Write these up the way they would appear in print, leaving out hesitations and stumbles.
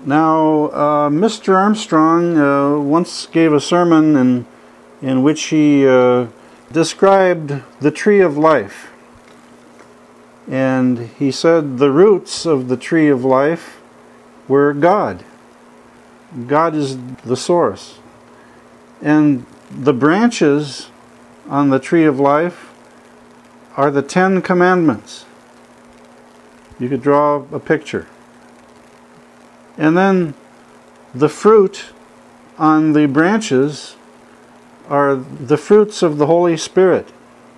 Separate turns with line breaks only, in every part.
Now, Mr. Armstrong once gave a sermon in which he described the tree of life. And he said the roots of the tree of life were God. God is the source. And the branches on the tree of life are the 10 Commandments. You could draw a picture. And then the fruit on the branches are the fruits of the Holy Spirit.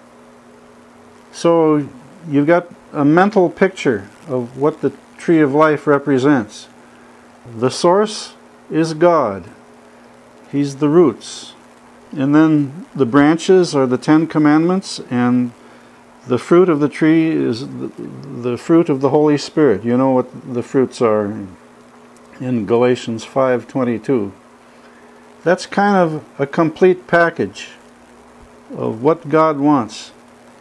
So you've got a mental picture of what the tree of life represents. The source is God. He's the roots. And then the branches are the 10 Commandments, and the fruit of the tree is the fruit of the Holy Spirit. You know what the fruits are in Galatians 5:22. That's kind of a complete package of what God wants.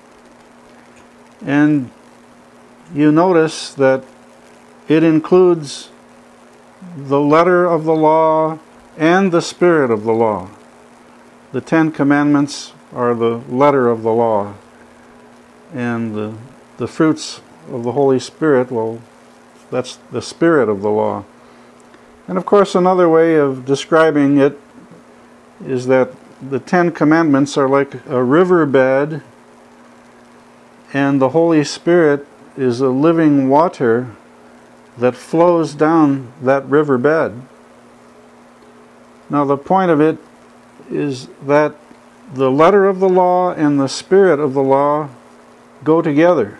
And you notice that it includes the letter of the law and the spirit of the law. The 10 Commandments are the letter of the law, and the fruits of the Holy Spirit, well, that's the spirit of the law. And of course, another way of describing it is that the 10 Commandments are like a riverbed, and the Holy Spirit is a living water that flows down that riverbed. Now, the point of it is that the letter of the law and the spirit of the law go together.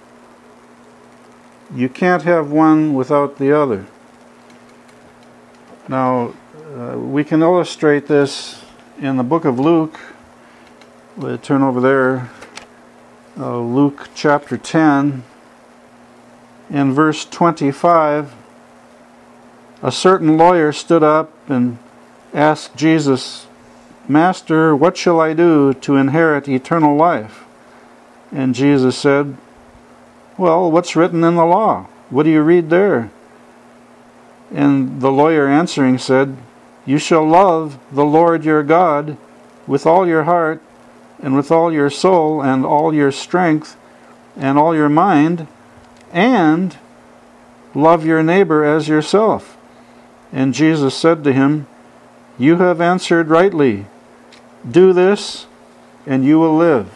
You can't have one without the other. Now, we can illustrate this in the book of Luke. We'll turn over there. Luke chapter 10 and verse 25. A certain lawyer stood up and asked Jesus, "Master, what shall I do to inherit eternal life?" And Jesus said, "Well, what's written in the law? What do you read there?" And the lawyer answering said, "You shall love the Lord your God with all your heart, and with all your soul, and all your strength, and all your mind, and love your neighbor as yourself." And Jesus said to him, "You have answered rightly. Do this, and you will live."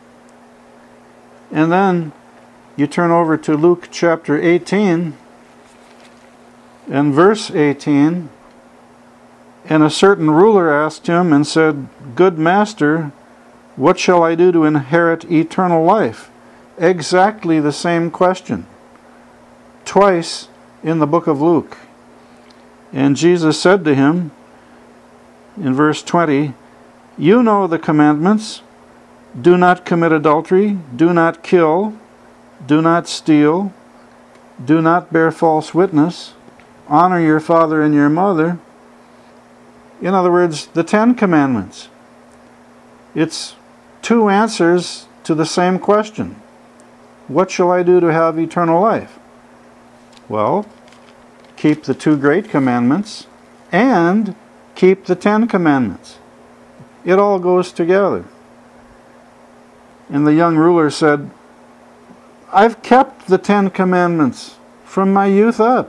And then you turn over to Luke chapter 18 and verse 18. And a certain ruler asked him and said, "Good master, what shall I do to inherit eternal life?" Exactly the same question, twice in the book of Luke. And Jesus said to him in verse 20, "You know the commandments. Do not commit adultery, do not kill, do not steal, do not bear false witness, honor your father and your mother." In other words, the 10 Commandments. It's two answers to the same question. What shall I do to have eternal life? Well, keep the 2 great commandments and keep the 10 Commandments. It all goes together. And the young ruler said, "I've kept the 10 Commandments from my youth up."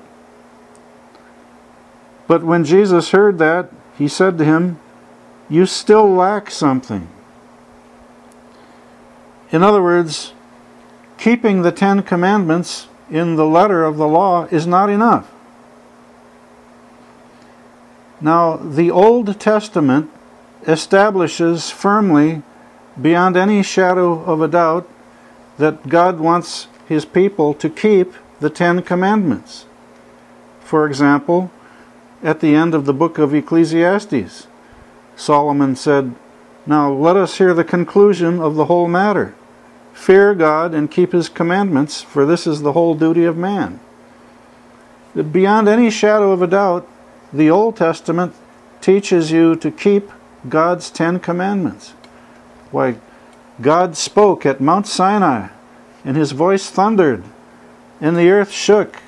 But when Jesus heard that, he said to him, "You still lack something." In other words, keeping the 10 Commandments in the letter of the law is not enough. Now, the Old Testament establishes firmly, beyond any shadow of a doubt, that God wants His people to keep the 10 Commandments. For example, at the end of the book of Ecclesiastes, Solomon said, "Now let us hear the conclusion of the whole matter. Fear God and keep His commandments, for this is the whole duty of man." Beyond any shadow of a doubt, the Old Testament teaches you to keep God's 10 Commandments. Why, God spoke at Mount Sinai, and His voice thundered, and the earth shook,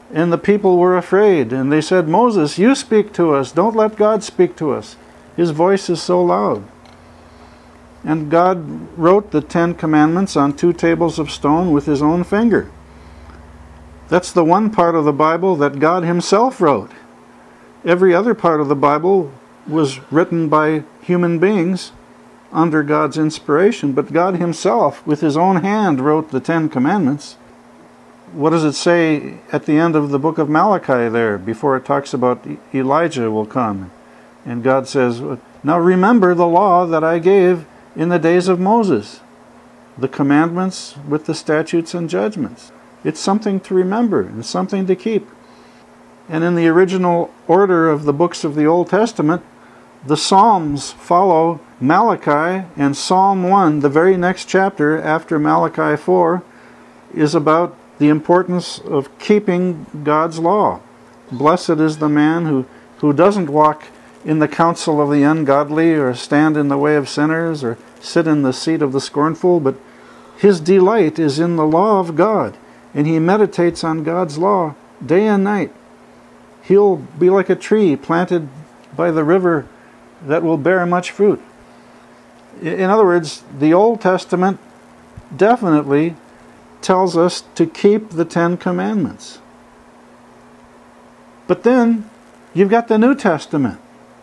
And the people were afraid, and they said, Moses, you speak to us. Don't let God speak to us. His voice is so loud. And God wrote the 10 Commandments on 2 tables of stone with his own finger. That's the one part of the Bible that God himself wrote. Every other part of the Bible was written by human beings under God's inspiration, but God himself, with his own hand, wrote the 10 Commandments. What does it say at the end of the book of Malachi there, before it talks about Elijah will come? And God says, now remember the law that I gave in the days of Moses, the commandments with the statutes and judgments. It's something to remember and something to keep. And in the original order of the books of the Old Testament, the Psalms follow Malachi, and Psalm 1, the very next chapter after Malachi 4, is about the importance of keeping God's law. Blessed is the man who doesn't walk in the counsel of the ungodly, or stand in the way of sinners, or sit in the seat of the scornful, but his delight is in the law of God, and he meditates on God's law day and night. He'll be like a tree planted by the river that will bear much fruit. In other words, the Old Testament definitely tells us to keep the 10 Commandments. But then you've got the New Testament.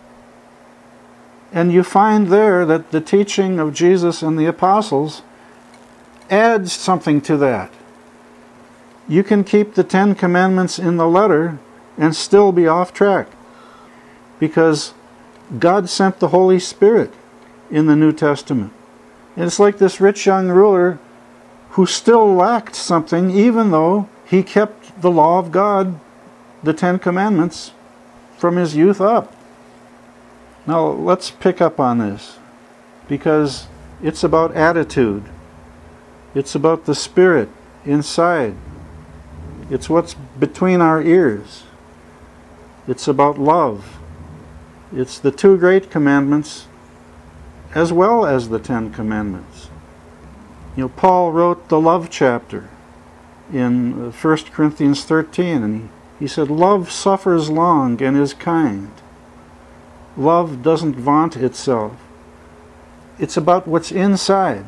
And you find there that the teaching of Jesus and the apostles adds something to that. You can keep the 10 Commandments in the letter and still be off track, because God sent the Holy Spirit in the New Testament. And it's like this rich young ruler who still lacked something, even though he kept the law of God, the 10 Commandments, from his youth up. Now let's pick up on this, because it's about attitude. It's about the spirit inside. It's what's between our ears. It's about love. It's the 2 great commandments as well as the 10 Commandments. Paul wrote the love chapter in 1 Corinthians 13, and he said, love suffers long and is kind. Love doesn't vaunt itself. It's about what's inside.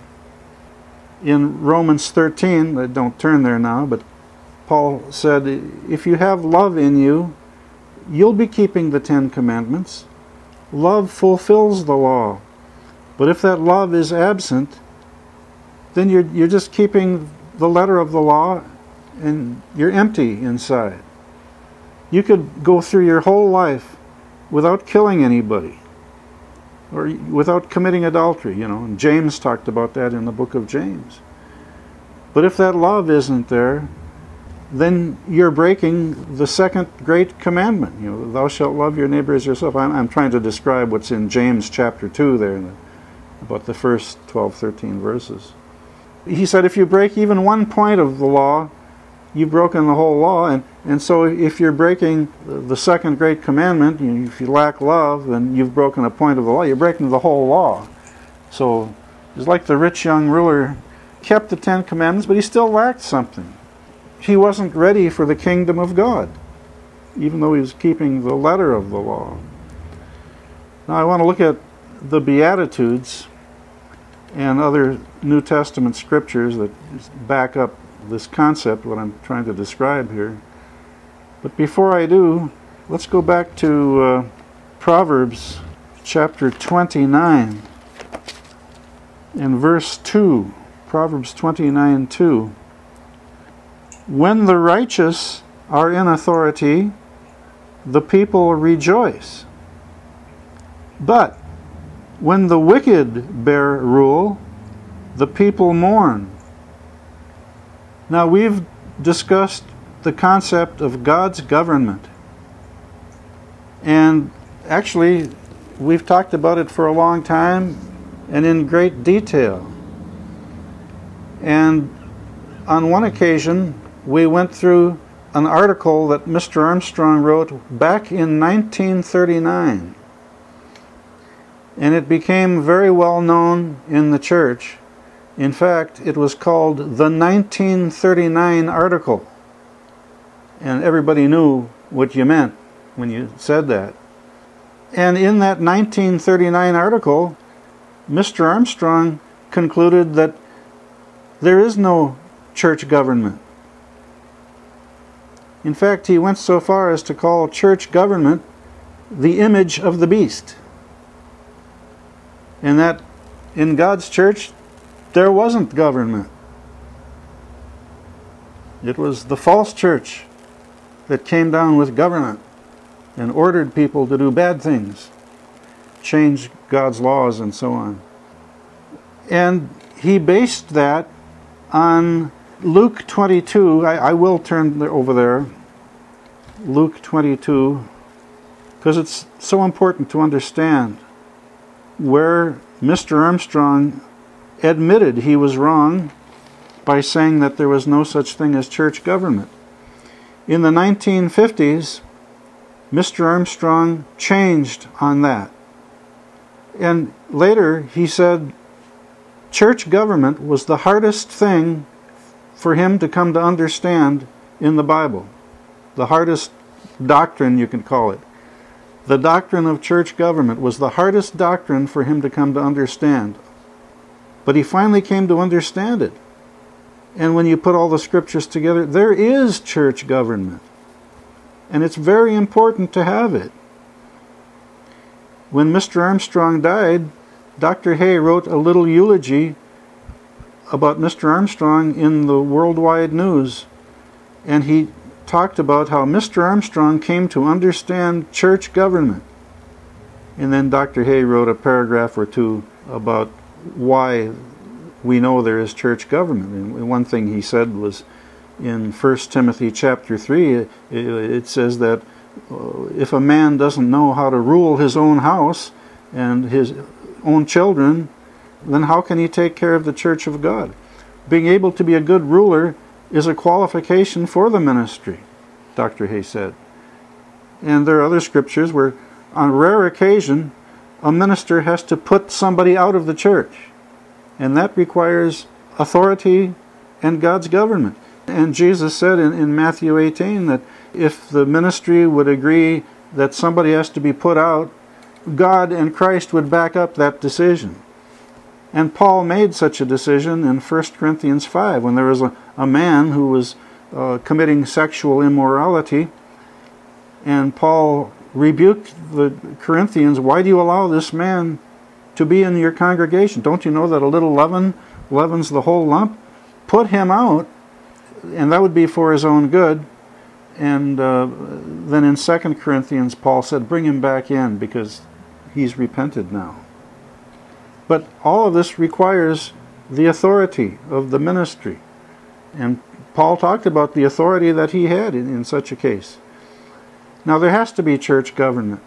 In Romans 13, don't turn there now, but Paul said, if you have love in you, you'll be keeping the 10 Commandments. Love fulfills the law. But if that love is absent, then you're just keeping the letter of the law, and you're empty inside. You could go through your whole life without killing anybody, or without committing adultery, and James talked about that in the book of James. But if that love isn't there, then you're breaking the 2nd great commandment. Thou shalt love your neighbor as yourself. I'm trying to describe what's in James chapter 2 there, about the first 12, 13 verses. He said if you break even one point of the law, you've broken the whole law. And so if you're breaking the 2nd great commandment, if you lack love, then you've broken a point of the law. You're breaking the whole law. So it's like the rich young ruler kept the 10 Commandments, but he still lacked something. He wasn't ready for the kingdom of God, even though he was keeping the letter of the law. Now I want to look at the Beatitudes and other New Testament scriptures that back up this concept, what I'm trying to describe here. But before I do, let's go back to Proverbs chapter 29 and verse 2. Proverbs 29:2. When the righteous are in authority, the people rejoice. But when the wicked bear rule, the people mourn. Now we've discussed the concept of God's government. And actually, we've talked about it for a long time and in great detail. And on one occasion, we went through an article that Mr. Armstrong wrote back in 1939. And it became very well known in the church. In fact, it was called the 1939 article. And everybody knew what you meant when you said that. And in that 1939 article, Mr. Armstrong concluded that there is no church government. In fact, he went so far as to call church government the image of the beast. And that in God's church, there wasn't government. It was the false church that came down with government and ordered people to do bad things, change God's laws and so on. And he based that on Luke 22. I will turn over there. Luke 22, because it's so important to understand where Mr. Armstrong admitted he was wrong by saying that there was no such thing as church government. In the 1950s, Mr. Armstrong changed on that. And later he said church government was the hardest thing for him to come to understand in the Bible. The hardest doctrine, you can call it. The doctrine of church government was the hardest doctrine for him to come to understand. But he finally came to understand it. And when you put all the scriptures together, there is church government. And it's very important to have it. When Mr. Armstrong died, Dr. Hay wrote a little eulogy about Mr. Armstrong in the Worldwide News. And he talked about how Mr. Armstrong came to understand church government. And then Dr. Hay wrote a paragraph or two about why we know there is church government. And one thing he said was in 1 Timothy chapter 3, it says that if a man doesn't know how to rule his own house and his own children, then how can he take care of the church of God? Being able to be a good ruler is a qualification for the ministry, Dr. Hay said. And there are other scriptures where, on rare occasion, a minister has to put somebody out of the church. And that requires authority and God's government. And Jesus said in Matthew 18 that if the ministry would agree that somebody has to be put out, God and Christ would back up that decision. And Paul made such a decision in 1 Corinthians 5 when there was a man who was committing sexual immorality, and Paul rebuked the Corinthians, "Why do you allow this man to be in your congregation? Don't you know that a little leaven leavens the whole lump? Put him out," and that would be for his own good. And then in 2 Corinthians, Paul said, "Bring him back in because he's repented now." But all of this requires the authority of the ministry. And Paul talked about the authority that he had in such a case. Now there has to be church government.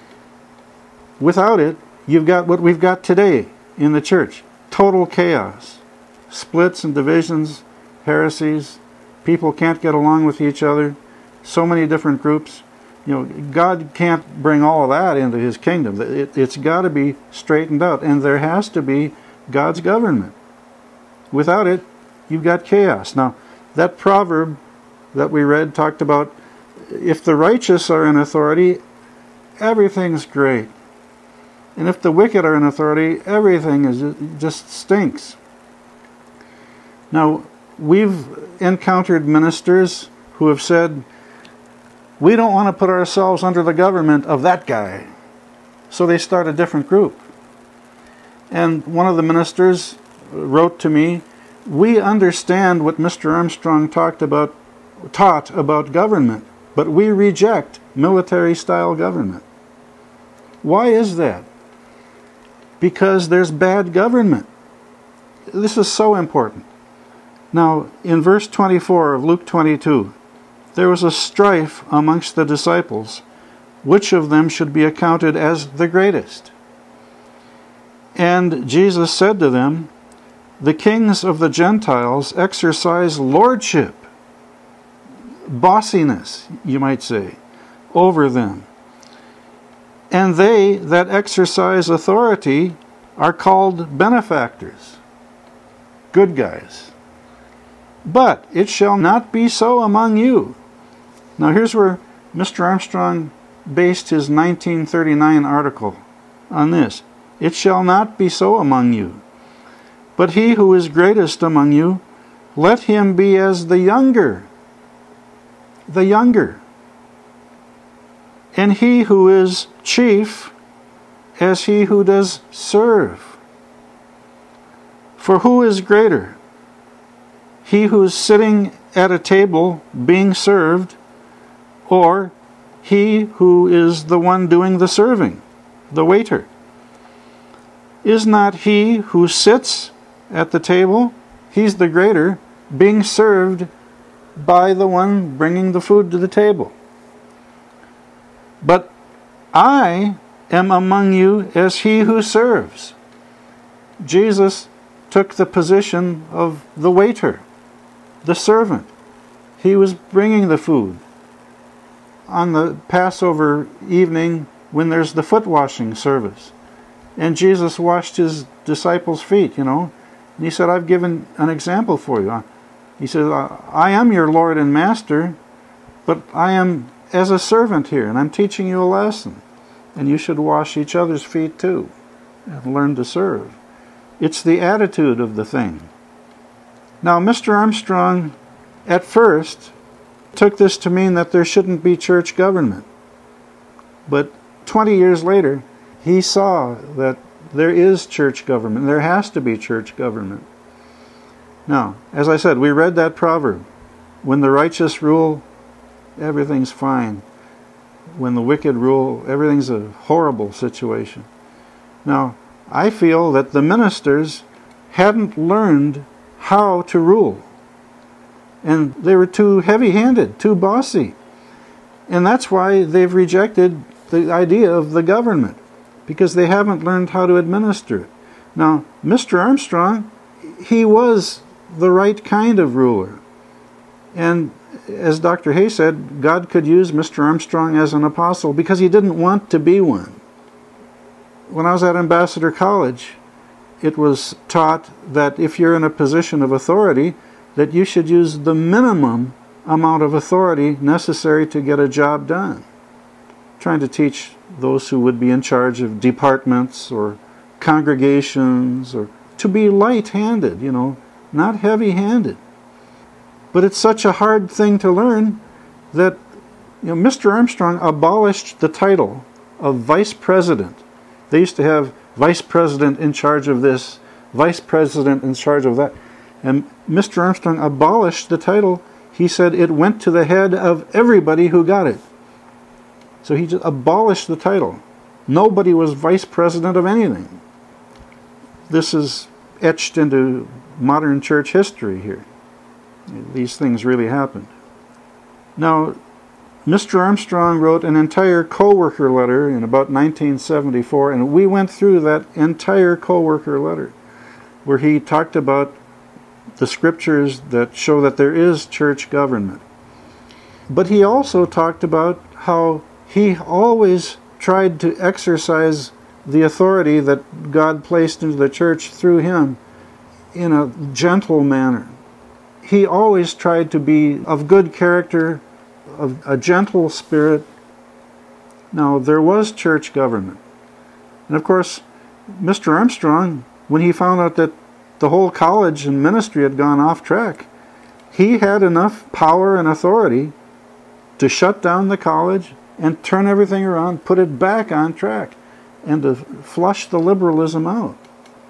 Without it, you've got what we've got today in the church. Total chaos. Splits and divisions, heresies. People can't get along with each other. So many different groups. You know, God can't bring all of that into His kingdom. It's got to be straightened out. And there has to be God's government. Without it, you've got chaos. Now, that proverb that we read talked about if the righteous are in authority, everything's great. And if the wicked are in authority, everything just stinks. Now, we've encountered ministers who have said, "We don't want to put ourselves under the government of that guy." So they start a different group. And one of the ministers wrote to me, "We understand what Mr. Armstrong taught about government, but we reject military-style government." Why is that? Because there's bad government. This is so important. Now, in verse 24 of Luke 22, there was a strife amongst the disciples, which of them should be accounted as the greatest. And Jesus said to them, "The kings of the Gentiles exercise lordship," bossiness, you might say, "over them. And they that exercise authority are called benefactors," good guys. "But it shall not be so among you. Now here's where Mr. Armstrong based his 1939 article on this. It shall not be so among you, but he who is greatest among you, let him be as the younger, and he who is chief as he who does serve. For who is greater, he who is sitting at a table being served, or he who is the one doing the serving, the waiter? Is not he who sits at the table, he's the greater, being served by the one bringing the food to the table? But I am among you as he who serves. Jesus took the position of the waiter, the servant. He was bringing the food. On the Passover evening, when there's the foot washing service, and Jesus washed his disciples' feet, and he said, I've given an example for you. He said, I am your Lord and Master, but I am as a servant here, and I'm teaching you a lesson. And you should wash each other's feet too, and learn to serve. It's the attitude of the thing. Now, Mr. Armstrong, at first, took this to mean that there shouldn't be church government. But 20 years later, he saw that there is church government. There has to be church government. Now, as I said, we read that proverb. When the righteous rule, everything's fine. When the wicked rule, everything's a horrible situation. Now, I feel that the ministers hadn't learned how to rule. And they were too heavy-handed, too bossy. And that's why they've rejected the idea of the government, because they haven't learned how to administer it. Now, Mr. Armstrong, he was the right kind of ruler. And as Dr. Hay said, God could use Mr. Armstrong as an apostle because he didn't want to be one. When I was at Ambassador College, it was taught that if you're in a position of authority, that you should use the minimum amount of authority necessary to get a job done. Trying to teach those who would be in charge of departments or congregations, or to be light-handed, not heavy-handed. But it's such a hard thing to learn that Mr. Armstrong abolished the title of vice president. They used to have vice president in charge of this, vice president in charge of that. And Mr. Armstrong abolished the title. He said it went to the head of everybody who got it. So he just abolished the title. Nobody was vice president of anything. This is etched into modern church history here. These things really happened. Now, Mr. Armstrong wrote an entire co-worker letter in about 1974, and we went through that entire co-worker letter where he talked about the scriptures that show that there is church government. But he also talked about how he always tried to exercise the authority that God placed into the church through him in a gentle manner. He always tried to be of good character, of a gentle spirit. Now, there was church government. And of course, Mr. Armstrong, when he found out that the whole college and ministry had gone off track, he had enough power and authority to shut down the college and turn everything around, put it back on track, and to flush the liberalism out.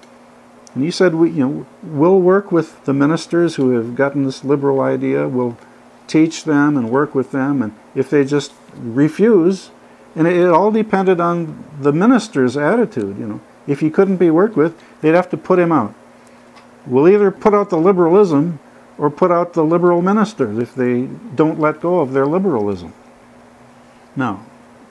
And he said, we'll work with the ministers who have gotten this liberal idea. We'll teach them and work with them. And if they just refuse, and it all depended on the minister's attitude. If he couldn't be worked with, they'd have to put him out. We'll either put out the liberalism or put out the liberal ministers if they don't let go of their liberalism. Now,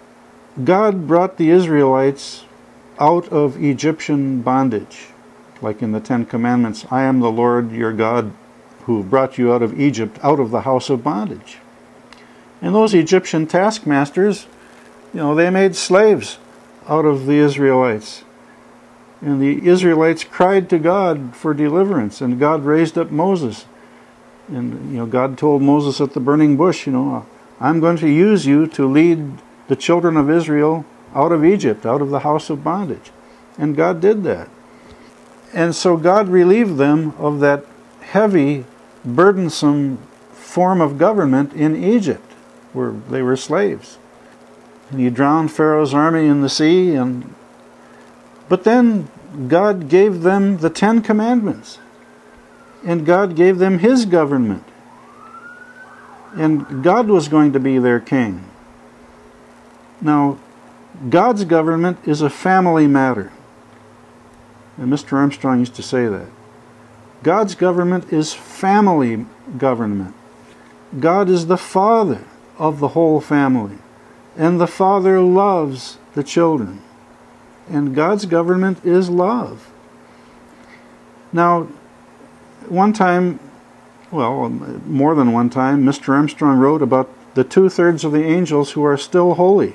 God brought the Israelites out of Egyptian bondage. Like in the Ten Commandments, I am the Lord your God who brought you out of Egypt, out of the house of bondage. And those Egyptian taskmasters, they made slaves out of the Israelites. And the Israelites cried to God for deliverance, and God raised up Moses. And God told Moses at the burning bush, I'm going to use you to lead the children of Israel out of Egypt, out of the house of bondage. And God did that. And so God relieved them of that heavy, burdensome form of government in Egypt, where they were slaves. And He drowned Pharaoh's army in the sea. But then God gave them the 10 Commandments. And God gave them His government. And God was going to be their king. Now, God's government is a family matter. And Mr. Armstrong used to say that. God's government is family government. God is the father of the whole family. And the father loves the children. And God's government is love. Now, one time, well, more than one time, Mr. Armstrong wrote about the 2/3 of the angels who are still holy.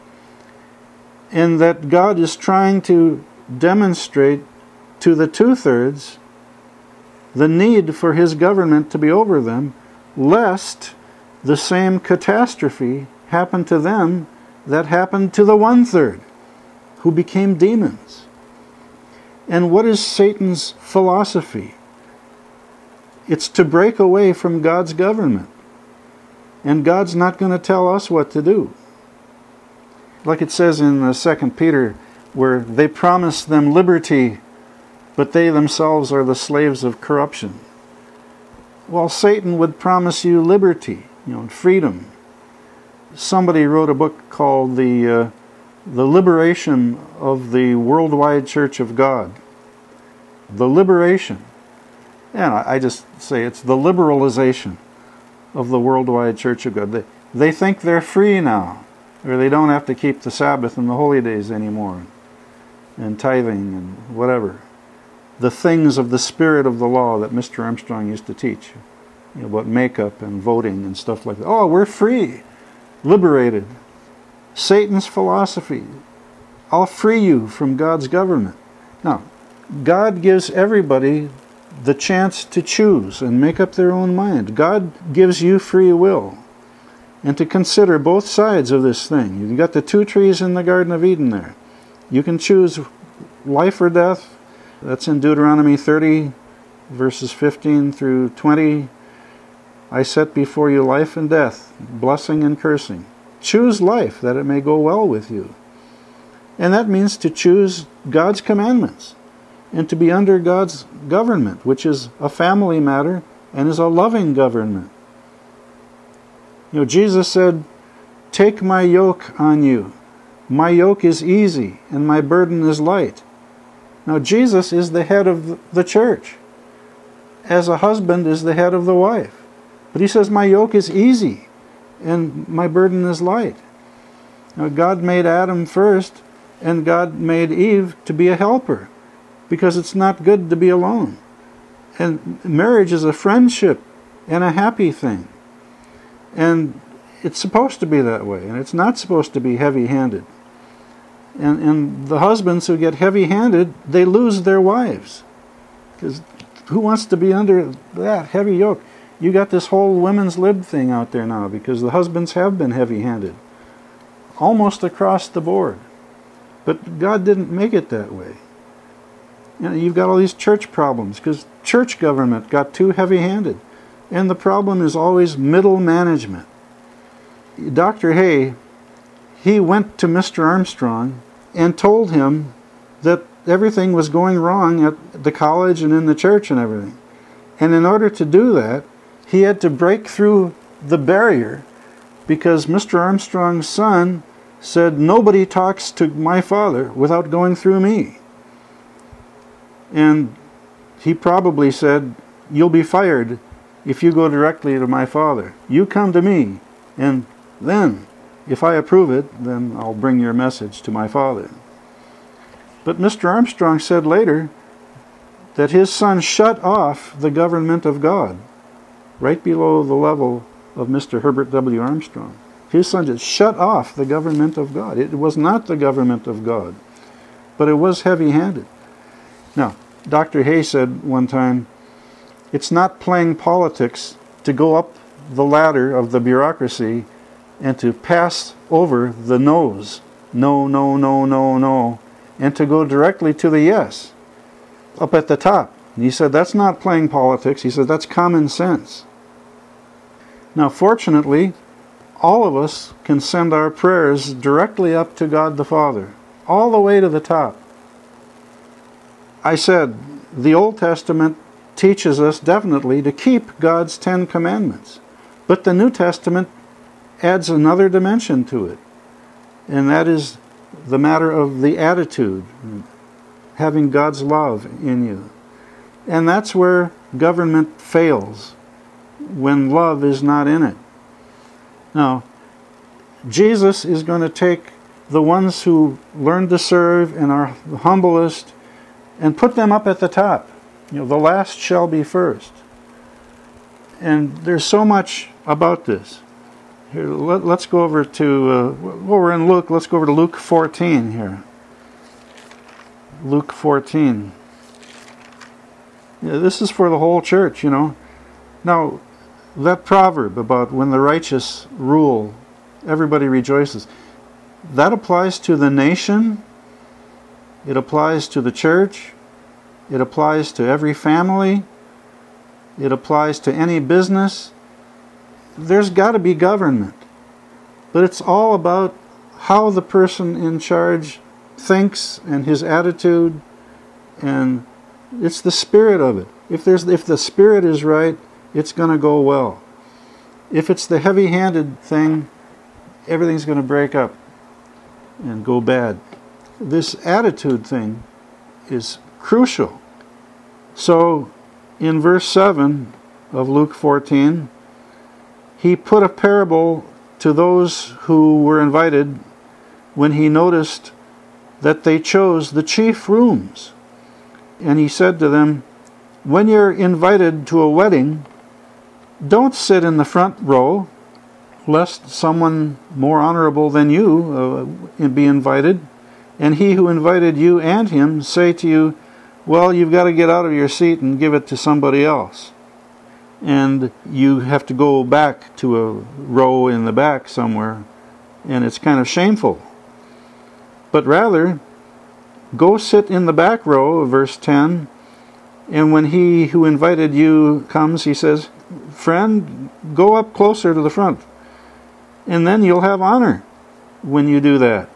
And that God is trying to demonstrate to the 2/3 the need for His government to be over them, lest the same catastrophe happen to them that happened to the 1/3 who became demons. And what is Satan's philosophy? It's to break away from God's government. And God's not going to tell us what to do. Like it says in 2 Peter, where they promise them liberty, but they themselves are the slaves of corruption. Well, Satan would promise you liberty, freedom. Somebody wrote a book called The Liberation of the Worldwide Church of God. The liberation. And I just say it's the liberalization of the Worldwide Church of God. They think they're free now, or they don't have to keep the Sabbath and the holy days anymore, and tithing and whatever. The things of the spirit of the law that Mr. Armstrong used to teach, about makeup and voting and stuff like that. Oh, we're free, liberated. Satan's philosophy. I'll free you from God's government. Now, God gives everybody the chance to choose and make up their own mind. God gives you free will. And to consider both sides of this thing. You've got the 2 trees in the Garden of Eden there. You can choose life or death. That's in Deuteronomy 30, verses 15 through 20. I set before you life and death, blessing and cursing. Choose life, that it may go well with you. And that means to choose God's commandments and to be under God's government, which is a family matter and is a loving government. Jesus said, "Take my yoke on you. My yoke is easy and my burden is light." Now, Jesus is the head of the church, as a husband is the head of the wife. But He says, my yoke is easy and my burden is light. Now, God made Adam first, and God made Eve to be a helper, because it's not good to be alone. And marriage is a friendship and a happy thing. And it's supposed to be that way, and it's not supposed to be heavy-handed. And the husbands who get heavy-handed, they lose their wives. Because who wants to be under that heavy yoke? You got this whole women's lib thing out there now, because the husbands have been heavy-handed. Almost across the board. But God didn't make it that way. You've got all these church problems, because church government got too heavy-handed. And the problem is always middle management. Dr. Hay, he went to Mr. Armstrong and told him that everything was going wrong at the college and in the church and everything. And in order to do that, he had to break through the barrier, because Mr. Armstrong's son said, nobody talks to my father without going through me. And he probably said, you'll be fired if you go directly to my father. You come to me, and then, if I approve it, then I'll bring your message to my father. But Mr. Armstrong said later that his son shut off the government of God, right below the level of Mr. Herbert W. Armstrong. His son just shut off the government of God. It was not the government of God, but it was heavy-handed. Now, Dr. Hay said one time, it's not playing politics to go up the ladder of the bureaucracy and to pass over the no's. No, no, no, no, no. And to go directly to the yes, up at the top. And he said, that's not playing politics. He said, that's common sense. Now, fortunately, all of us can send our prayers directly up to God the Father, all the way to the top. I said, the Old Testament teaches us definitely to keep God's 10 commandments. But the New Testament adds another dimension to it. And that is the matter of the attitude, having God's love in you. And that's where government fails, when love is not in it. Now, Jesus is going to take the ones who learn to serve and are the humblest and put them up at the top. The last shall be first. And there's so much about this. Here, let's go over to, we're in Luke, let's go over to Luke 14 here. Luke 14. This is for the whole church, Now, that proverb about when the righteous rule, everybody rejoices, that applies to the nation, it applies to the church, it applies to every family, it applies to any business. There's got to be government. But it's all about how the person in charge thinks and his attitude, and it's the spirit of it. If the spirit is right, it's going to go well. If it's the heavy-handed thing, everything's going to break up and go bad. This attitude thing is crucial. So, in verse 7 of Luke 14, he put a parable to those who were invited when he noticed that they chose the chief rooms. And he said to them, when you're invited to a wedding, don't sit in the front row, lest someone more honorable than you be invited, and he who invited you and him say to you, well, you've got to get out of your seat and give it to somebody else. And you have to go back to a row in the back somewhere, and it's kind of shameful. But rather, go sit in the back row, verse 10, and when he who invited you comes, he says, friend, go up closer to the front, and then you'll have honor when you do that.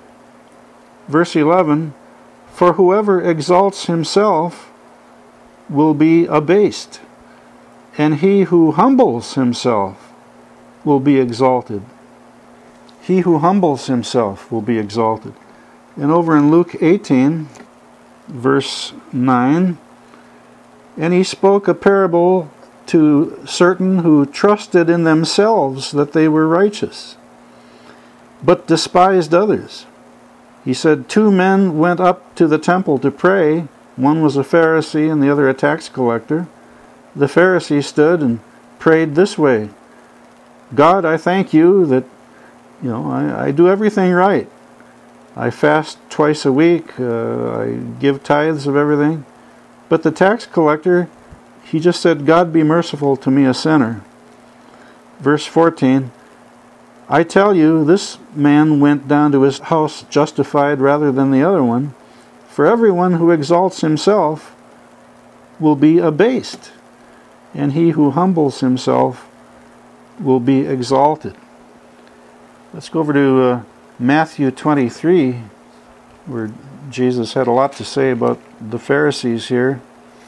Verse 11, for whoever exalts himself will be abased, and he who humbles himself will be exalted. He who humbles himself will be exalted. And over in Luke 18, verse 9, and he spoke a parable to certain who trusted in themselves that they were righteous, but despised others. He said, 2 men went up to the temple to pray. One was a Pharisee and the other a tax collector. The Pharisee stood and prayed this way, God, I thank you that, I do everything right. I fast twice a week. I give tithes of everything. But the tax collector, he just said, God be merciful to me, a sinner. Verse 14, I tell you, this man went down to his house justified rather than the other one. For everyone who exalts himself will be abased, and he who humbles himself will be exalted. Let's go over to Matthew 23, where Jesus had a lot to say about the Pharisees here.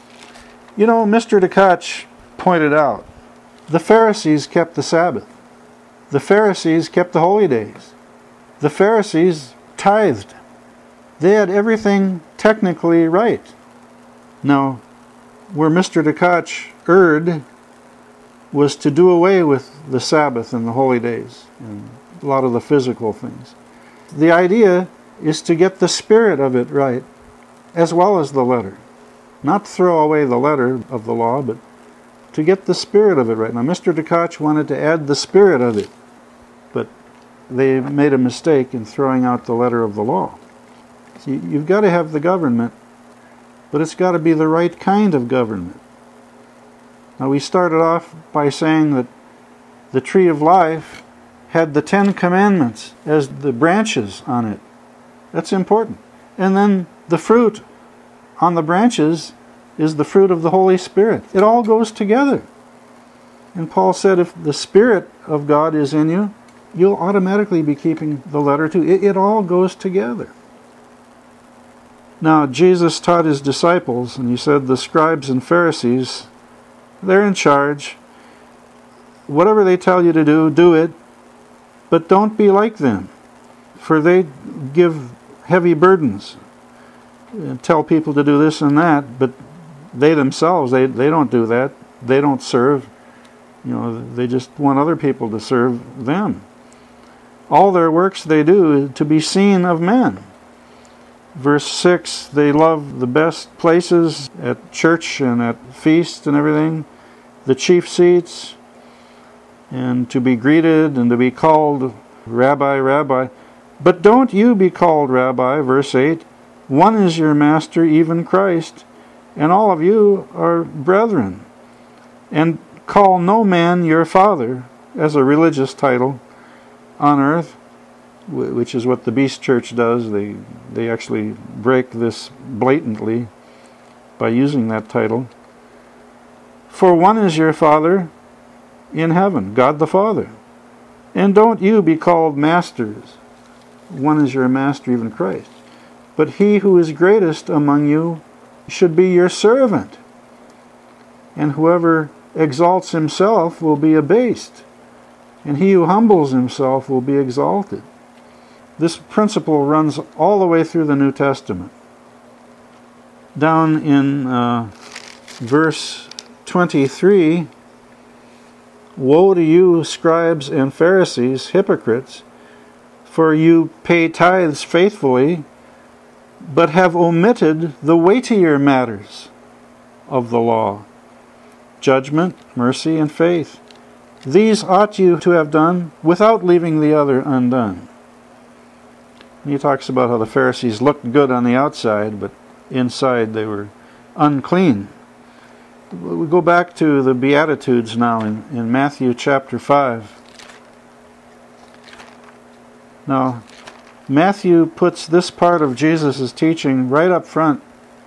Mr. Tkach pointed out, the Pharisees kept the Sabbath. The Pharisees kept the holy days. The Pharisees tithed. They had everything technically right. Now, where Mr. Tkach erred was to do away with the Sabbath and the holy days and a lot of the physical things. The idea is to get the spirit of it right, as well as the letter. Not throw away the letter of the law, but to get the spirit of it right. Now, Mr. Tkach wanted to add the spirit of it, but they made a mistake in throwing out the letter of the law. So you've got to have the government, but it's got to be the right kind of government. Now, we started off by saying that the tree of life had the 10 Commandments as the branches on it. That's important. And then the fruit on the branches is the fruit of the Holy Spirit. It all goes together. And Paul said if the Spirit of God is in you, you'll automatically be keeping the letter too. It all goes together. Now, Jesus taught his disciples, and he said the scribes and Pharisees, they're in charge. Whatever they tell you to do, do it. But don't be like them, for they give heavy burdens and tell people to do this and that, but they themselves, they don't do that. They don't serve. They just want other people to serve them. All their works they do to be seen of men. Verse 6, they love the best places at church and at feasts and everything, the chief seats, and to be greeted and to be called Rabbi, Rabbi. But don't you be called Rabbi, verse 8. One is your master, even Christ, and all of you are brethren. And call no man your father, as a religious title, on earth, which is what the Beast Church does. They actually break this blatantly by using that title. For one is your Father in heaven, God the Father. And don't you be called masters. One is your master, even Christ. But he who is greatest among you should be your servant. And whoever exalts himself will be abased, and he who humbles himself will be exalted. This principle runs all the way through the New Testament. Down in verse 23, woe to you, scribes and Pharisees, hypocrites, for you pay tithes faithfully, but have omitted the weightier matters of the law, judgment, mercy, and faith. These ought you to have done without leaving the other undone. And he talks about how the Pharisees looked good on the outside, but inside they were unclean. We go back to the Beatitudes now in Matthew chapter 5. Now, Matthew puts this part of Jesus' teaching right up front.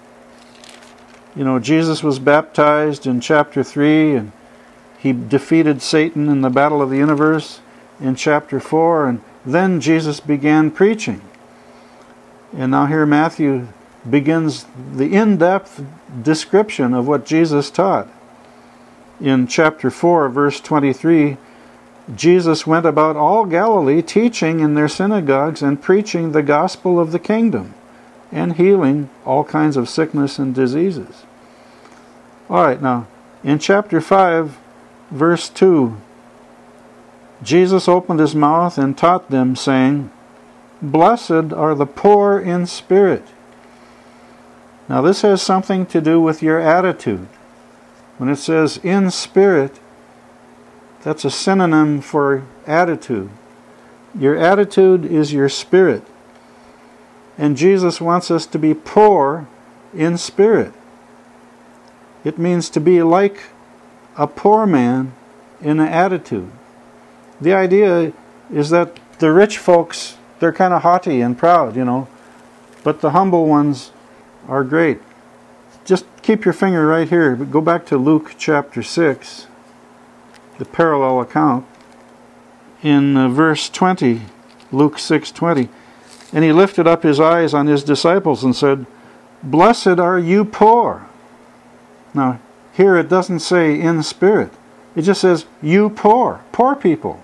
Jesus was baptized in chapter 3, and he defeated Satan in the battle of the universe in chapter 4, and then Jesus began preaching. And now here Matthew begins the in-depth description of what Jesus taught. In chapter 4, verse 23, Jesus went about all Galilee, teaching in their synagogues and preaching the gospel of the kingdom, and healing all kinds of sickness and diseases. All right, now, in chapter 5, verse 2, Jesus opened his mouth and taught them, saying, Blessed are the poor in spirit. Now this has something to do with your attitude. When it says in spirit, that's a synonym for attitude. Your attitude is your spirit. And Jesus wants us to be poor in spirit. It means to be like a poor man in an attitude. The idea is that the rich folks, they're kind of haughty and proud, but the humble ones are great. Just keep your finger right here. Go back to Luke chapter 6, the parallel account. In verse 20, Luke 6:20, and he lifted up his eyes on his disciples and said, Blessed are you poor. Now, here it doesn't say in spirit. It just says, you poor people.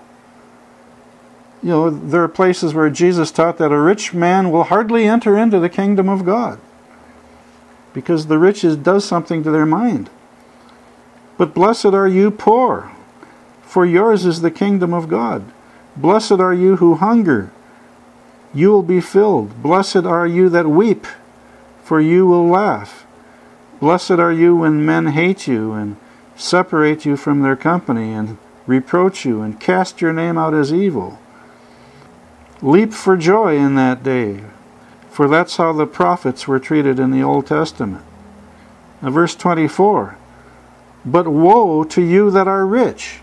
There are places where Jesus taught that a rich man will hardly enter into the kingdom of God, because the riches does something to their mind. But blessed are you poor, for yours is the kingdom of God. Blessed are you who hunger, you will be filled. Blessed are you that weep, for you will laugh. Blessed are you when men hate you and separate you from their company and reproach you and cast your name out as evil. Leap for joy in that day, for that's how the prophets were treated in the Old Testament. Now, verse 24, But woe to you that are rich,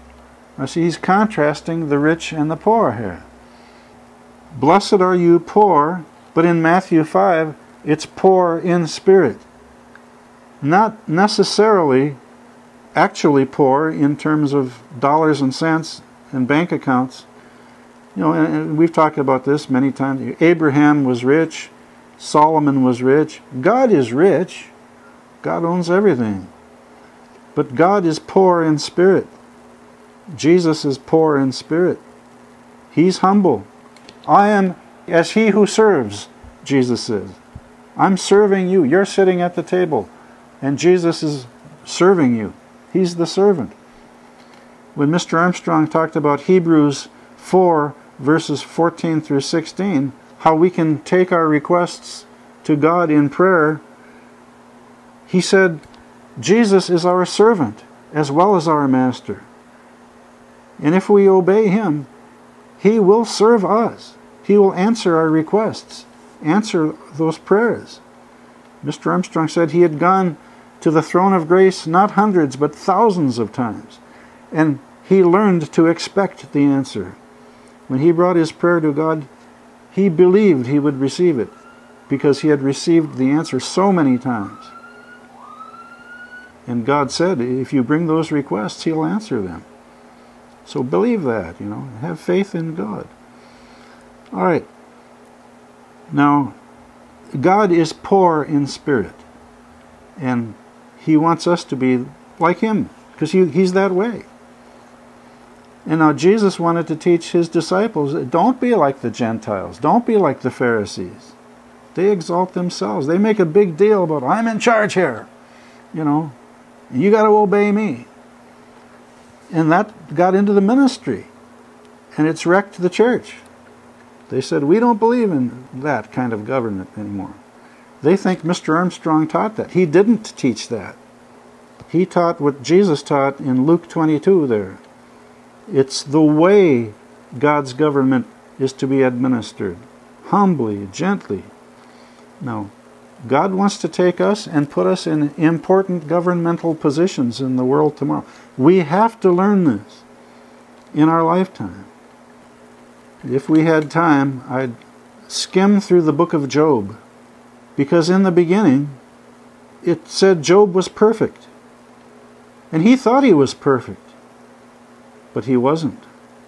Now see, he's contrasting the rich and the poor here. Blessed are you poor, but in Matthew 5, it's poor in spirit. Not necessarily actually poor in terms of dollars and cents and bank accounts. You know, and we've talked about this many times. Abraham was rich. Solomon was rich. God is rich. God owns everything. But God is poor in spirit. Jesus is poor in spirit. He's humble. I am as he who serves, Jesus says. I'm serving you. You're sitting at the table, and Jesus is serving you. He's the servant. When Mr. Armstrong talked about Hebrews 4, verses 14 through 16, how we can take our requests to God in prayer, he said, Jesus is our servant as well as our master. And if we obey him, he will serve us. He will answer our requests, answer those prayers. Mr. Armstrong said he had gone to the throne of grace not hundreds but thousands of times, and he learned to expect the answer. When he brought his prayer to God, he believed he would receive it because he had received the answer so many times. And God said, if you bring those requests, he'll answer them. So believe that, have faith in God. All right. Now, God is poor in spirit, and he wants us to be like him because he's that way. And now Jesus wanted to teach his disciples, don't be like the Gentiles. Don't be like the Pharisees. They exalt themselves. They make a big deal about, I'm in charge here. You got to obey me. And that got into the ministry. And it's wrecked the church. They said, we don't believe in that kind of government anymore. They think Mr. Armstrong taught that. He didn't teach that. He taught what Jesus taught in Luke 22 there. It's the way God's government is to be administered. Humbly, gently. Now, God wants to take us and put us in important governmental positions in the world tomorrow. We have to learn this in our lifetime. If we had time, I'd skim through the book of Job, because in the beginning, it said Job was perfect. And he thought he was perfect. But he wasn't.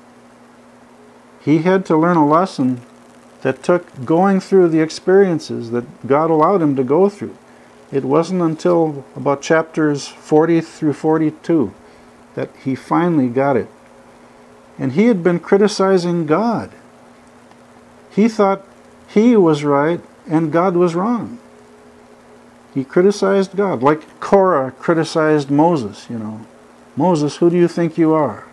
He had to learn a lesson that took going through the experiences that God allowed him to go through. It wasn't until about chapters 40 through 42 that he finally got it. And he had been criticizing God. He thought he was right and God was wrong. He criticized God, like Korah criticized Moses, Moses, who do you think you are?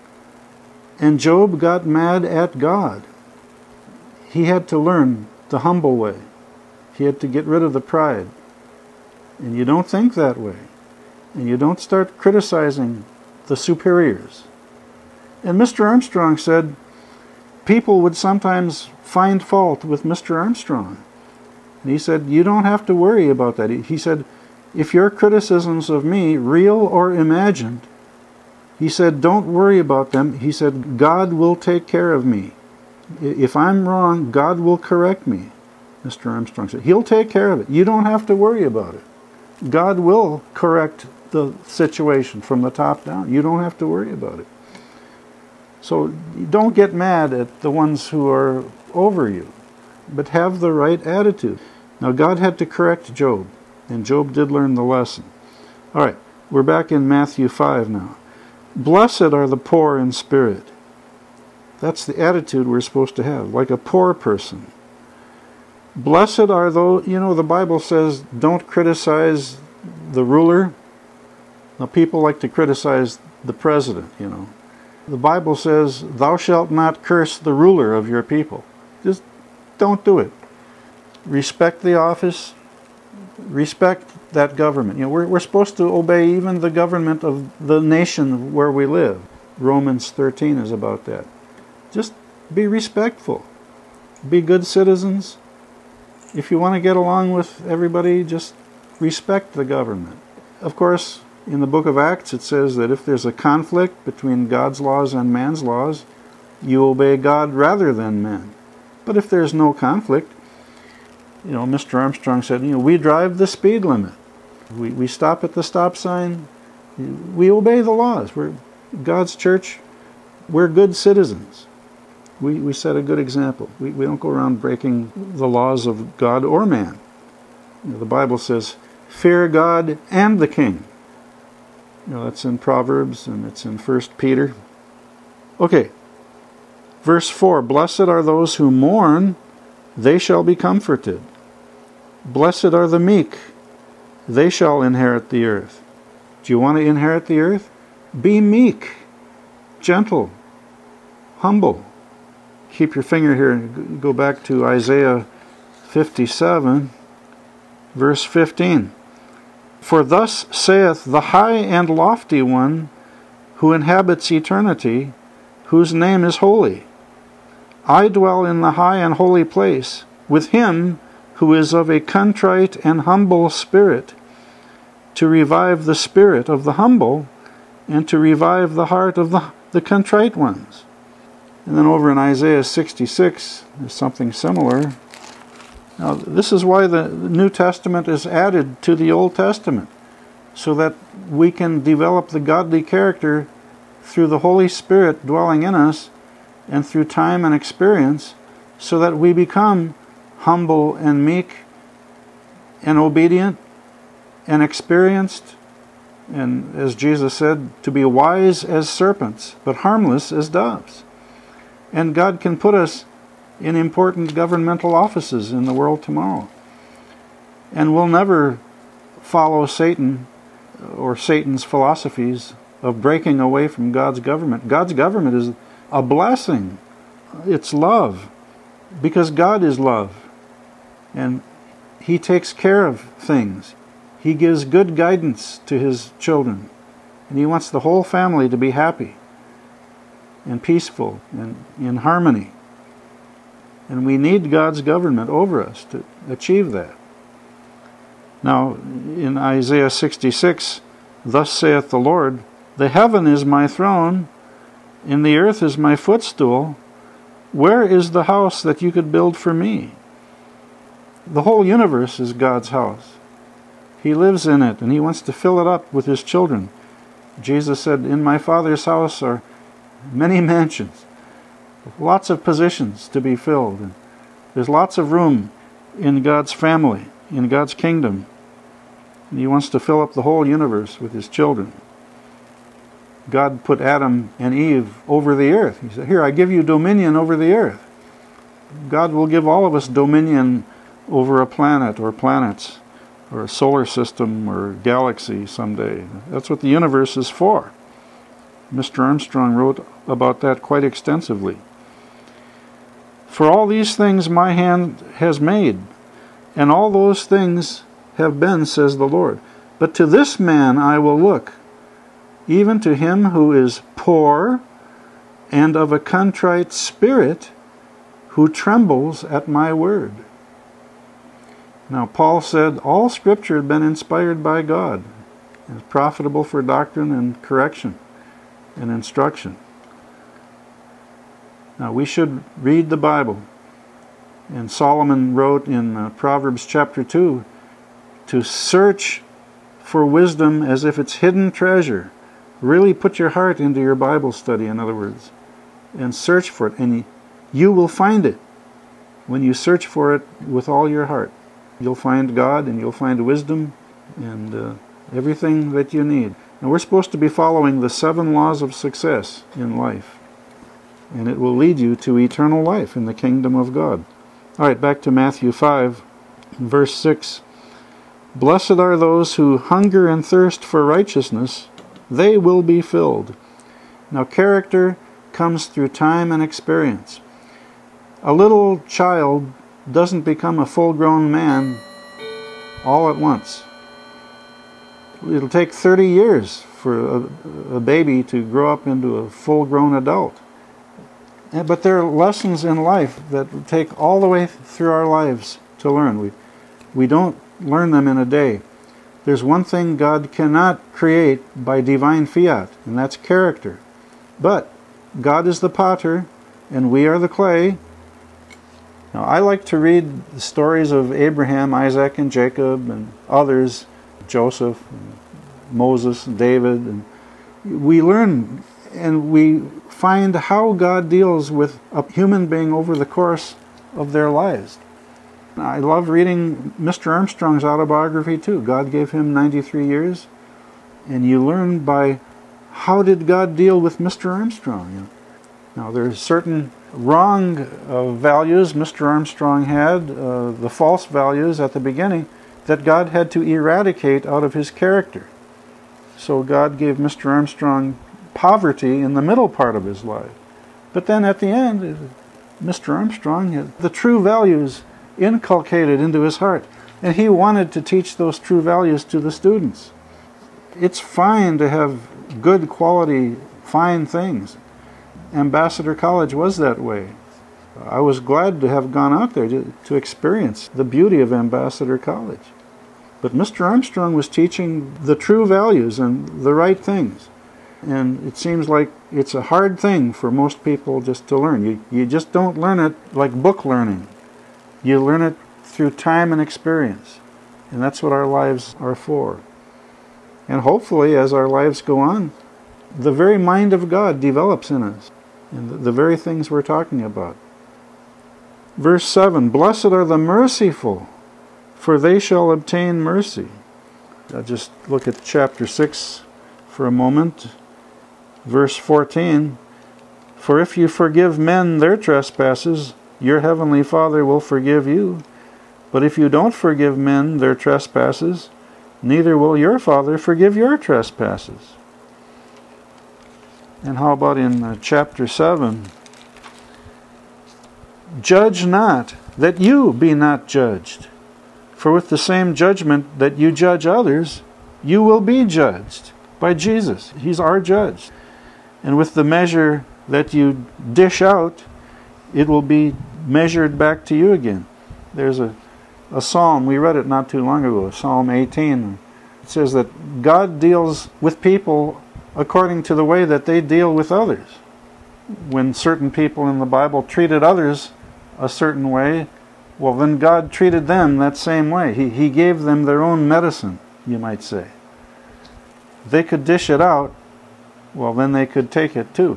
And Job got mad at God. He had to learn the humble way. He had to get rid of the pride. And you don't think that way. And you don't start criticizing the superiors. And Mr. Armstrong said people would sometimes find fault with Mr. Armstrong. And he said, you don't have to worry about that. He said, if your criticisms of me, real or imagined, he said, don't worry about them. He said, God will take care of me. If I'm wrong, God will correct me. Mr. Armstrong said, he'll take care of it. You don't have to worry about it. God will correct the situation from the top down. You don't have to worry about it. So don't get mad at the ones who are over you, but have the right attitude. Now God had to correct Job, and Job did learn the lesson. All right, we're back in Matthew 5 now. Blessed are the poor in spirit. That's the attitude we're supposed to have, like a poor person. Blessed are those, the Bible says, don't criticize the ruler. Now people like to criticize the president, The Bible says, thou shalt not curse the ruler of your people. Just don't do it. Respect the office. Respect that government. We're supposed to obey even the government of the nation where we live. Romans 13 is about that. Just be respectful. Be good citizens. If you want to get along with everybody, just respect the government. Of course, In the book of Acts it says that if there's a conflict between God's laws and man's laws, you obey God rather than man. But if there's no conflict, Mr. Armstrong said, we drive the speed limit. We stop at the stop sign. We obey the laws. We're God's church. We're good citizens. We set a good example. We don't go around breaking the laws of God or man. The Bible says, fear God and the king. That's in Proverbs and it's in 1 Peter. Okay, verse 4, blessed are those who mourn, they shall be comforted. Blessed are the meek, they shall inherit the earth. Do you want to inherit the earth? Be meek, gentle, humble. Keep your finger here and go back to Isaiah 57, verse 15. For thus saith the high and lofty one, who inhabits eternity, whose name is holy. I dwell in the high and holy place, with him who is of a contrite and humble spirit, to revive the spirit of the humble, and to revive the heart of the contrite ones. And then over in Isaiah 66, there's something similar. Now, this is why the New Testament is added to the Old Testament, so that we can develop the godly character through the Holy Spirit dwelling in us and through time and experience, so that we become humble and meek and obedient and experienced, and as Jesus said, to be wise as serpents, but harmless as doves. And God can put us in important governmental offices in the world tomorrow. And we'll never follow Satan or Satan's philosophies of breaking away from God's government. God's government is a blessing. It's love, because God is love. And He takes care of things. He gives good guidance to His children. And He wants the whole family to be happy and peaceful and in harmony. And we need God's government over us to achieve that. Now, in Isaiah 66, thus saith the Lord, the heaven is my throne, and the earth is my footstool. Where is the house that you could build for me? The whole universe is God's house. He lives in it, and He wants to fill it up with His children. Jesus said, in my Father's house are many mansions, lots of positions to be filled. And there's lots of room in God's family, in God's kingdom. And He wants to fill up the whole universe with His children. God put Adam and Eve over the earth. He said, here, I give you dominion over the earth. God will give all of us dominion over a planet or planets or a solar system or galaxy someday. That's what the universe is for. Mr. Armstrong wrote about that quite extensively. For all these things my hand has made, and all those things have been, says the Lord. But to this man I will look, even to him who is poor and of a contrite spirit, who trembles at my word. Now Paul said all Scripture had been inspired by God and is profitable for doctrine and correction and instruction. Now we should read the Bible. And Solomon wrote in Proverbs chapter 2 to search for wisdom as if it's hidden treasure. Really put your heart into your Bible study, in other words, and search for it. And you will find it when you search for it with all your heart. You'll find God and you'll find wisdom and everything that you need. And we're supposed to be following the 7 laws of success in life. And it will lead you to eternal life in the kingdom of God. All right, back to Matthew 5, verse 6. Blessed are those who hunger and thirst for righteousness, they will be filled. Now, character comes through time and experience. A little child doesn't become a full-grown man all at once. It'll take 30 years for a baby to grow up into a full-grown adult. But there are lessons in life that take all the way through our lives to learn. We don't learn them in a day. There's one thing God cannot create by divine fiat, and that's character. But God is the potter, and we are the clay. Now, I like to read the stories of Abraham, Isaac, and Jacob, and others, Joseph, and Moses, and David, and we learn and we find how God deals with a human being over the course of their lives. I love reading Mr. Armstrong's autobiography too. God gave him 93 years, and you learn by how did God deal with Mr. Armstrong. Now, there's certain wrong values Mr. Armstrong had, the false values at the beginning, that God had to eradicate out of his character. So God gave Mr. Armstrong poverty in the middle part of his life. But then at the end, Mr. Armstrong had the true values inculcated into his heart, and he wanted to teach those true values to the students. It's fine to have good quality, fine things. Ambassador College was that way. I was glad to have gone out there to experience the beauty of Ambassador College. But Mr. Armstrong was teaching the true values and the right things. And it seems like it's a hard thing for most people just to learn. You just don't learn it like book learning. You learn it through time and experience. And that's what our lives are for. And hopefully, as our lives go on, the very mind of God develops in us. And the very things we're talking about. Verse 7, "Blessed are the merciful, for they shall obtain mercy." I'll just look at chapter 6 for a moment. Verse 14, "For if you forgive men their trespasses, your heavenly Father will forgive you. But if you don't forgive men their trespasses, neither will your Father forgive your trespasses." And how about in chapter 7? "Judge not, that you be not judged. For with the same judgment that you judge others, you will be judged." By Jesus. He's our judge. "And with the measure that you dish out, it will be measured back to you again." There's a psalm, we read it not too long ago, Psalm 18. It says that God deals with people according to the way that they deal with others. When certain people in the Bible treated others a certain way, well, then God treated them that same way. He gave them their own medicine, you might say. They could dish it out, well, then they could take it too.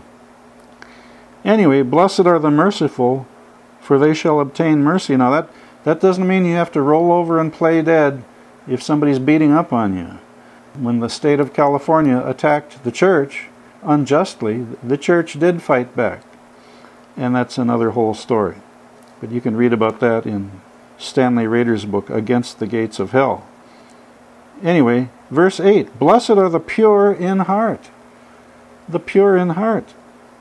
Anyway, "Blessed are the merciful, for they shall obtain mercy." Now that doesn't mean you have to roll over and play dead if somebody's beating up on you. When the state of California attacked the church unjustly, the church did fight back. And that's another whole story. But you can read about that in Stanley Rader's book, Against the Gates of Hell. Anyway, verse 8, "Blessed are the pure in heart." The pure in heart.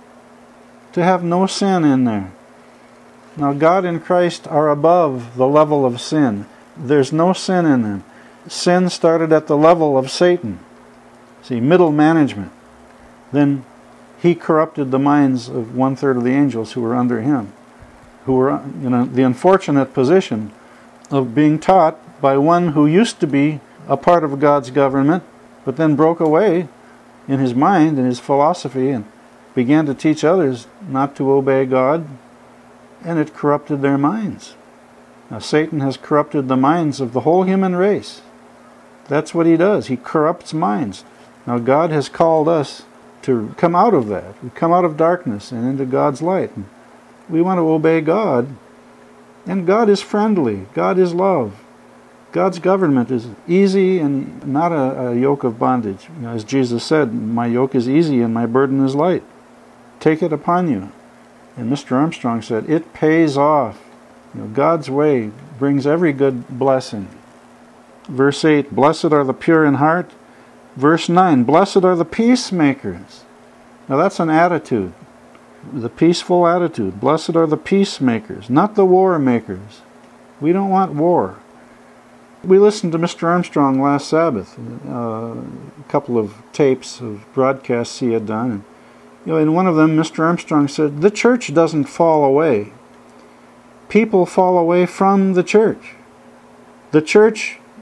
To have no sin in there. Now, God and Christ are above the level of sin. There's no sin in them. Sin started at the level of Satan. See, middle management. Then he corrupted the minds of 1/3 of the angels who were under him, who were in the unfortunate position of being taught by one who used to be a part of God's government, but then broke away in his mind and his philosophy and began to teach others not to obey God, and it corrupted their minds. Now, Satan has corrupted the minds of the whole human race. That's what he does. He corrupts minds. Now, God has called us to come out of that. We come out of darkness and into God's light. And we want to obey God. And God is friendly. God is love. God's government is easy and not a yoke of bondage. As Jesus said, "My yoke is easy and my burden is light. Take it upon you." And Mr. Armstrong said, it pays off. God's way brings every good blessing. Verse 8, "Blessed are the pure in heart." Verse 9, "Blessed are the peacemakers." Now that's an attitude. The peaceful attitude. Blessed are the peacemakers, not the war makers. We don't want war. We listened to Mr. Armstrong last Sabbath, a couple of tapes of broadcasts he had done. And, in one of them, Mr. Armstrong said, the church doesn't fall away. People fall away from the church. The church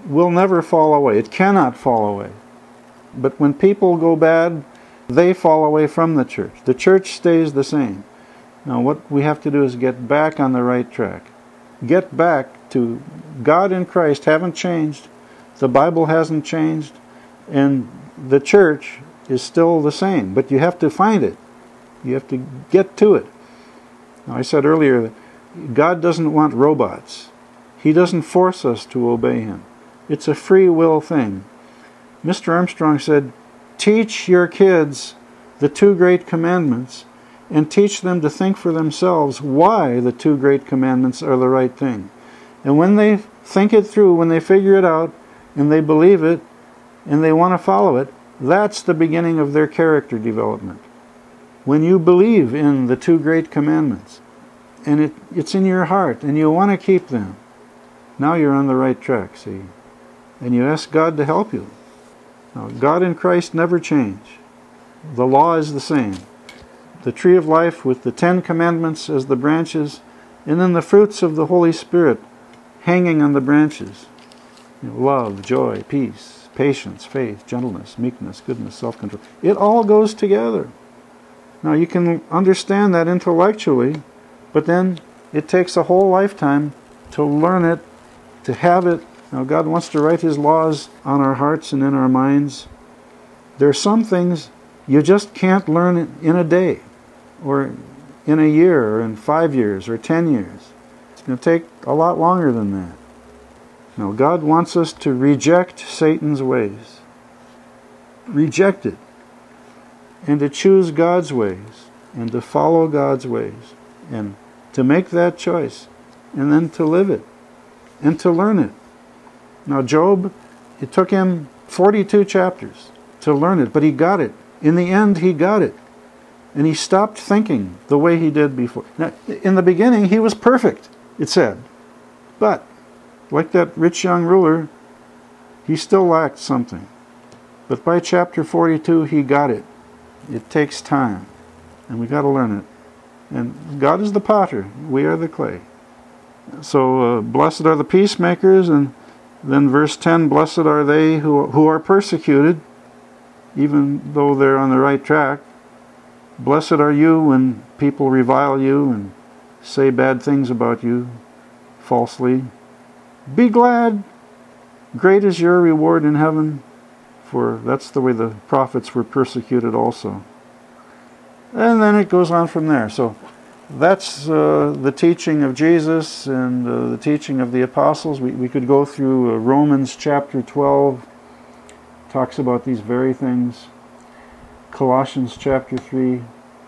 will never fall away. It cannot fall away. But when people go bad, they fall away from the church. The church stays the same. Now what we have to do is get back on the right track. Get back to God and Christ haven't changed. The Bible hasn't changed. And the church is still the same. But you have to find it. You have to get to it. Now, I said earlier that God doesn't want robots. He doesn't force us to obey Him. It's a free will thing. Mr. Armstrong said, teach your kids the two great commandments and teach them to think for themselves why the two great commandments are the right thing. And when they think it through, when they figure it out, and they believe it, and they want to follow it, that's the beginning of their character development. When you believe in the two great commandments, and it's in your heart, and you want to keep them, now you're on the right track, see? And you ask God to help you. Now, God and Christ never change. The law is the same. The tree of life with the 10 commandments as the branches, and then the fruits of the Holy Spirit hanging on the branches. Love, joy, peace, patience, faith, gentleness, meekness, goodness, self-control. It all goes together. Now you can understand that intellectually, but then it takes a whole lifetime to learn it, to have it. Now God wants to write His laws on our hearts and in our minds. There are some things you just can't learn in a day, or in a year, or in 5 years, or 10 years. It's going to take a lot longer than that. Now God wants us to reject Satan's ways. Reject it. And to choose God's ways. And to follow God's ways. And to make that choice. And then to live it. And to learn it. Now Job, it took him 42 chapters to learn it, but he got it. In the end, he got it. And he stopped thinking the way he did before. Now, in the beginning, he was perfect, it said. But, like that rich young ruler, he still lacked something. But by chapter 42, he got it. It takes time. And we got to learn it. And God is the potter. We are the clay. So, blessed are the peacemakers, and then verse 10, blessed are they who are persecuted, even though they're on the right track. Blessed are you when people revile you and say bad things about you falsely. Be glad. Great is your reward in heaven, for that's the way the prophets were persecuted also. And then it goes on from there. So that's the teaching of Jesus and the teaching of the apostles. We could go through Romans chapter 12, talks about these very things. Colossians chapter 3,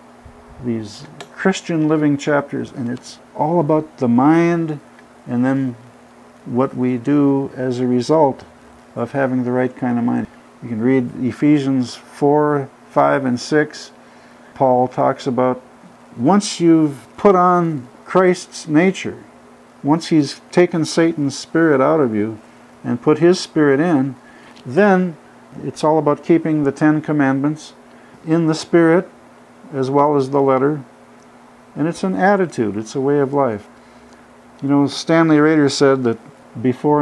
these Christian living chapters, and it's all about the mind and then what we do as a result of having the right kind of mind. You can read Ephesians 4, 5, and 6. Paul talks about once you've put on Christ's nature, once He's taken Satan's spirit out of you and put His spirit in, then it's all about keeping the 10 commandments in the spirit as well as the letter. And it's an attitude, it's a way of life. You know, Stanley Rader said that before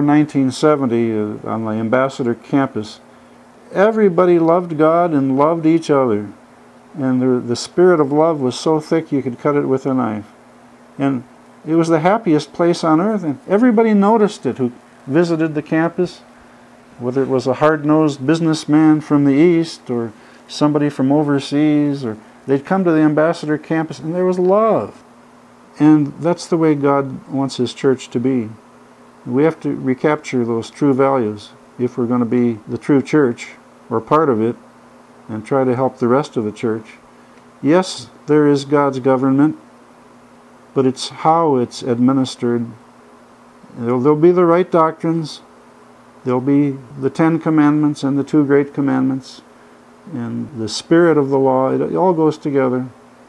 1970 on the Ambassador campus, everybody loved God and loved each other. And the spirit of love was so thick you could cut it with a knife. And it was the happiest place on earth, and everybody noticed it who visited the campus, whether it was a hard-nosed businessman from the East or somebody from overseas, or they'd come to the Ambassador campus and there was love. And that's the way God wants His church to be. We have to recapture those true values if we're going to be the true church, or part of it, and try to help the rest of the church. Yes, there is God's government, but it's how it's administered. There'll be the right doctrines. There'll be the 10 commandments and the 2 great commandments, and the spirit of the law. It all goes together.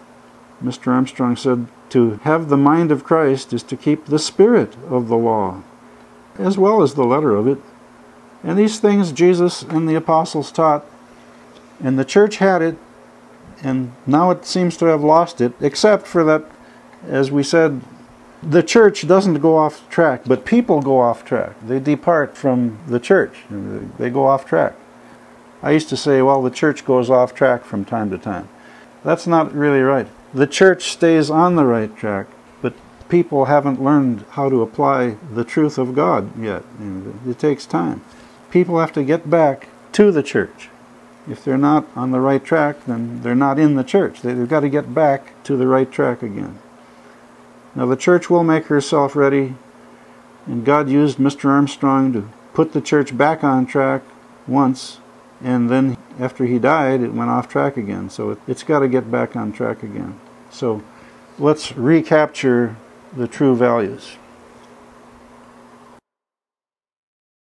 Mr. Armstrong said, to have the mind of Christ is to keep the spirit of the law, as well as the letter of it. And these things Jesus and the apostles taught, and the church had it, and now it seems to have lost it, except for that, as we said, The church doesn't go off track, but people go off track. They depart from the church. They go off track. I used to say, well, the church goes off track from time to time. That's not really right. The church stays on the right track, but people haven't learned how to apply the truth of God yet. It takes time. People have to get back to the church. If they're not on the right track, then they're not in the church. They've got to get back to the right track again. Now the church will make herself ready, and God used Mr. Armstrong to put the church back on track once, and then after he died, it went off track again. So it's got to get back on track again. So let's recapture the true values.